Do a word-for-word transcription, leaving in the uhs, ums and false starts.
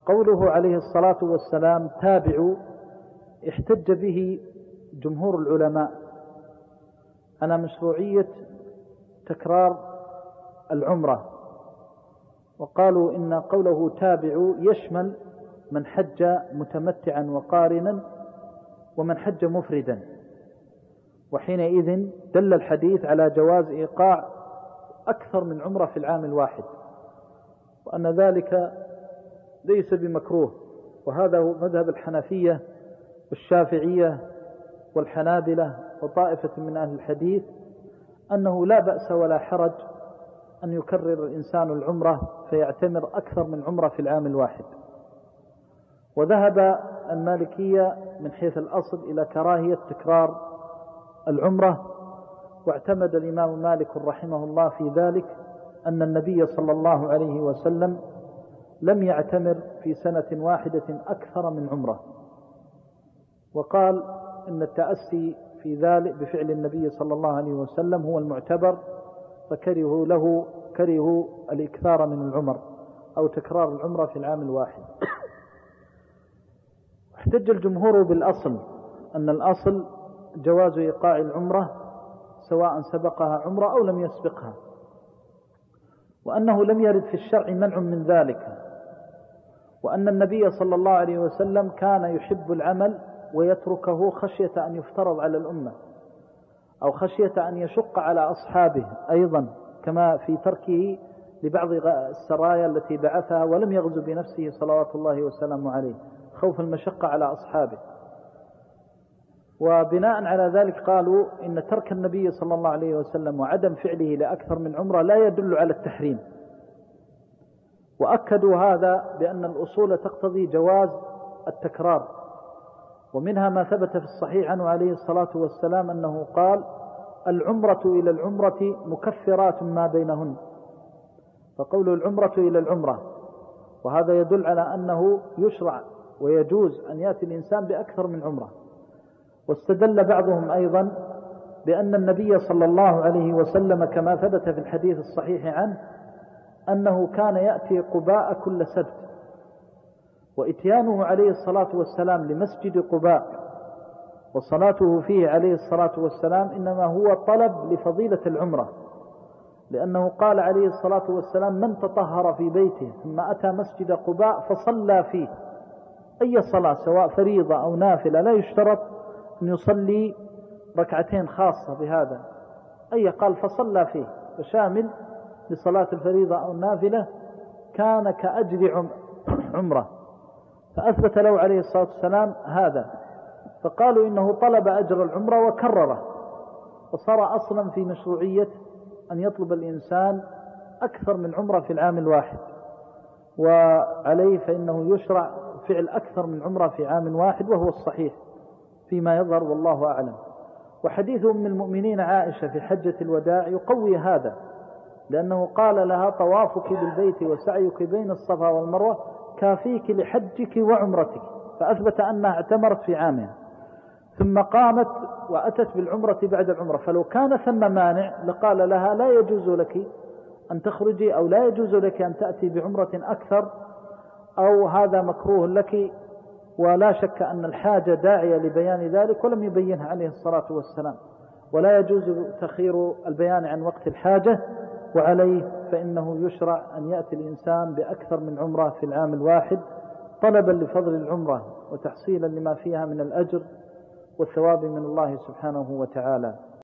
قوله عليه الصلاة والسلام تابعوا احتج به جمهور العلماء على مشروعية تكرار العمرة، وقالوا إن قوله تابعوا يشمل من حج متمتعا وقارنا ومن حج مفردا، وحينئذ دل الحديث على جواز إيقاع أكثر من عمرة في العام الواحد، وأن ذلك ليس بمكروه. وهذا هو مذهب الحنفية والشافعية والحنابلة وطائفة من أهل الحديث، أنه لا بأس ولا حرج أن يكرر الإنسان العمرة فيعتمر أكثر من عمرة في العام الواحد. وذهب المالكية من حيث الأصل إلى كراهية تكرار العمرة، واعتمد الإمام مالك رحمه الله في ذلك أن النبي صلى الله عليه وسلم لم يعتمر في سنة واحدة أكثر من عمرة، وقال إن التأسي في ذلك بفعل النبي صلى الله عليه وسلم هو المعتبر، فكرهوا له كرهوا الإكثار من العمر أو تكرار العمرة في العام الواحد. احتج الجمهور بالأصل أن الأصل جواز إيقاع العمرة سواء سبقها عمرة أو لم يسبقها، وأنه لم يرد في الشرع منع من ذلك، وأن النبي صلى الله عليه وسلم كان يحب العمل ويتركه خشية أن يفترض على الأمة أو خشية أن يشق على أصحابه أيضا، كما في تركه لبعض السرايا التي بعثها ولم يغزو بنفسه صلوات الله وسلامه عليه خوف المشقة على أصحابه. وبناء على ذلك قالوا إن ترك النبي صلى الله عليه وسلم وعدم فعله لأكثر من عمرة لا يدل على التحريم، وأكدوا هذا بأن الأصول تقتضي جواز التكرار، ومنها ما ثبت في الصحيح عنه عليه الصلاة والسلام أنه قال العمرة إلى العمرة مكفرات ما بينهن، فقول العمرة إلى العمرة، وهذا يدل على أنه يشرع ويجوز أن يأتي الإنسان بأكثر من عمرة. واستدل بعضهم أيضا بأن النبي صلى الله عليه وسلم كما ثبت في الحديث الصحيح عنه أنه كان يأتي قباء كل سبت، وإتيانه عليه الصلاة والسلام لمسجد قباء وصلاته فيه عليه الصلاة والسلام إنما هو طلب لفضيلة العمرة، لأنه قال عليه الصلاة والسلام من تطهر في بيته ثم أتى مسجد قباء فصلى فيه أي صلاة سواء فريضة أو نافلة، لا يشترط أن يصلي ركعتين خاصة بهذا، أي قال فصلى فيه فشامل لصلاة الفريضة أو النافلة كان كأجر عمره، فأثبت له عليه الصلاة والسلام هذا، فقالوا إنه طلب أجر العمرة وكرره، وصار أصلا في مشروعية أن يطلب الإنسان أكثر من عمرة في العام الواحد، وعليه فإنه يشرع فعل أكثر من عمرة في عام واحد، وهو الصحيح فيما يظهر والله أعلم. وحديث أم المؤمنين عائشة في حجة الوداع يقوي هذا، لأنه قال لها طوافك بالبيت وسعيك بين الصفا والمروة كافيك لحجك وعمرتك، فأثبت أنها اعتمرت في عامها ثم قامت وأتت بالعمرة بعد العمرة، فلو كان ثم مانع لقال لها لا يجوز لك أن تخرجي أو لا يجوز لك أن تأتي بعمرة أكثر، أو هذا مكروه لك، ولا شك أن الحاجة داعية لبيان ذلك ولم يبينها عليه الصلاة والسلام، ولا يجوز تخير البيان عن وقت الحاجة، وعليه فإنه يشرع أن يأتي الإنسان بأكثر من عمرة في العام الواحد طلبا لفضل العمرة وتحصيلا لما فيها من الأجر والثواب من الله سبحانه وتعالى.